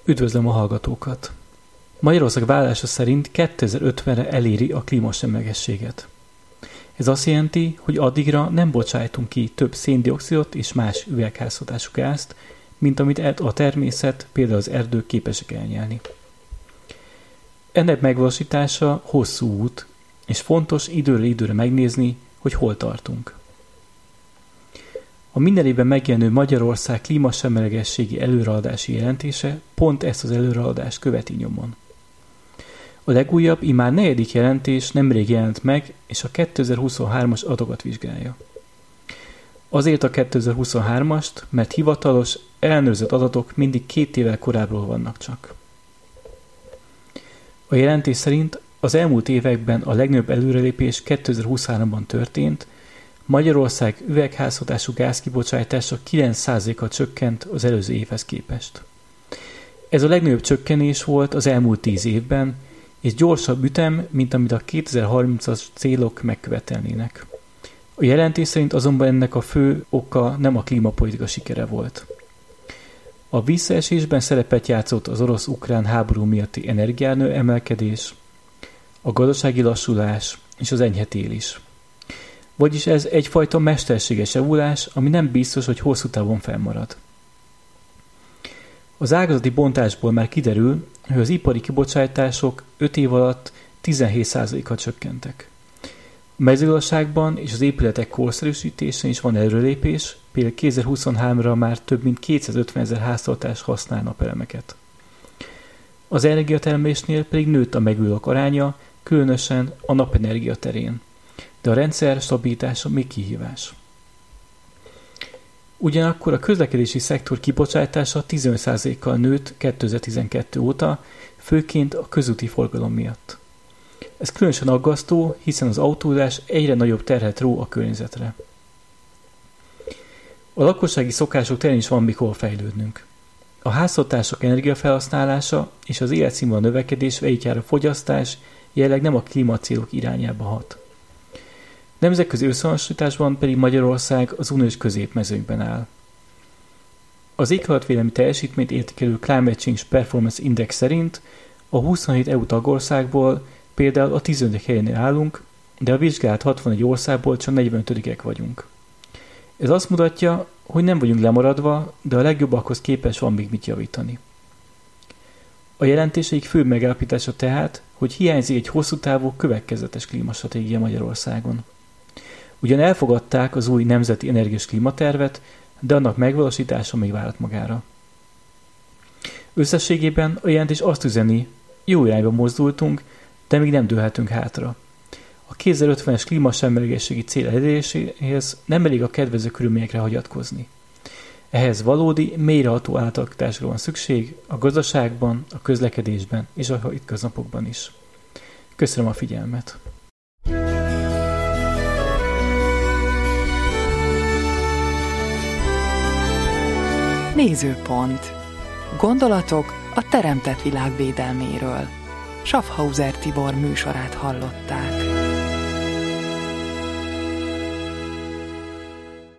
Üdvözlöm a hallgatókat! Magyarország vállalása szerint 2050-re eléri a klímasemlegességet. Ez azt jelenti, hogy addigra nem bocsájtunk ki több széndioxidot és más üvegházhatású gázt, mint amit a természet, például az erdők képesek elnyelni. Ennek megvalósítása hosszú út, és fontos időről időre megnézni, hogy hol tartunk. A minden évben megjelenő Magyarország klímasemlegességi előrehaladási jelentése pont ezt az előrehaladást követi nyomon. A legújabb, immár 4. jelentés nemrég jelent meg, és a 2023-as adatokat vizsgálja. Azért a 2023-ast, mert hivatalos, ellenőrzött adatok mindig 2 évvel korábbról vannak csak. A jelentés szerint az elmúlt években a legnagyobb előrelépés 2023-ban történt, Magyarország üvegházhatású gázkibocsátása 9%-kal csökkent az előző évhez képest. Ez a legnagyobb csökkenés volt az elmúlt 10 évben, és gyorsabb ütem, mint amit a 2030-as célok megkövetelnének. A jelentés szerint azonban ennek a fő oka nem a klímapolitika sikere volt. A visszaesésben szerepet játszott az orosz-ukrán háború miatti energiánő emelkedés, a gazdasági lassulás és az enyhe tél is. Vagyis ez egyfajta mesterséges javulás, ami nem biztos, hogy hosszú távon fennmarad. Az ágazati bontásból már kiderül, hogy az ipari kibocsátások 5 év alatt 17%-kal csökkentek. A mezőgazdaságban és az épületek korszerűsítésén is van előrelépés, például 2023-ra már több mint 250 000 háztartás használ napelemeket. Az energiatermelésnél pedig nőtt a megújulók aránya, különösen a napenergia terén, de a rendszer stabilitása még kihívás. Ugyanakkor a közlekedési szektor kibocsátása 15%-kal nőtt 2012 óta, főként a közúti forgalom miatt. Ez különösen aggasztó, hiszen az autózás egyre nagyobb terhet ró a környezetre. A lakossági szokások terén is van mikor fejlődnünk. A háztartások energiafelhasználása és az életszínvonal növekedésre így jár a fogyasztás jelenleg nem a klímacélok irányába hat. Nemzetközi összehasonlításban pedig Magyarország az uniós középmezőnyben áll. Az éghajlatvédelmi teljesítményt értékelő Climate Change Performance Index szerint a 27 EU tagországból például a 15. helyen állunk, de a vizsgált 61 országból csak 45-ek vagyunk. Ez azt mutatja, hogy nem vagyunk lemaradva, de a legjobbakhoz képest van még mit javítani. A jelentéseik fő megállapítása tehát, hogy hiányzik egy hosszú távú következetes klímastratégia Magyarországon. Ugyan elfogadták az új nemzeti energiás klímatervet, de annak megvalósítása még várat magára. Összességében a jelentés azt üzeni, jó irányba mozdultunk, de még nem dőlhetünk hátra. A 2050-es klímasemlegességi cél eléréséhez nem elég a kedvező körülményekre hagyatkozni. Ehhez valódi, mélyreható átalakításra van szükség a gazdaságban, a közlekedésben és a hétköznapokban is. Köszönöm a figyelmet! Nézőpont. Gondolatok a teremtett világ védelméről. Schaffhauser Tibor műsorát hallották.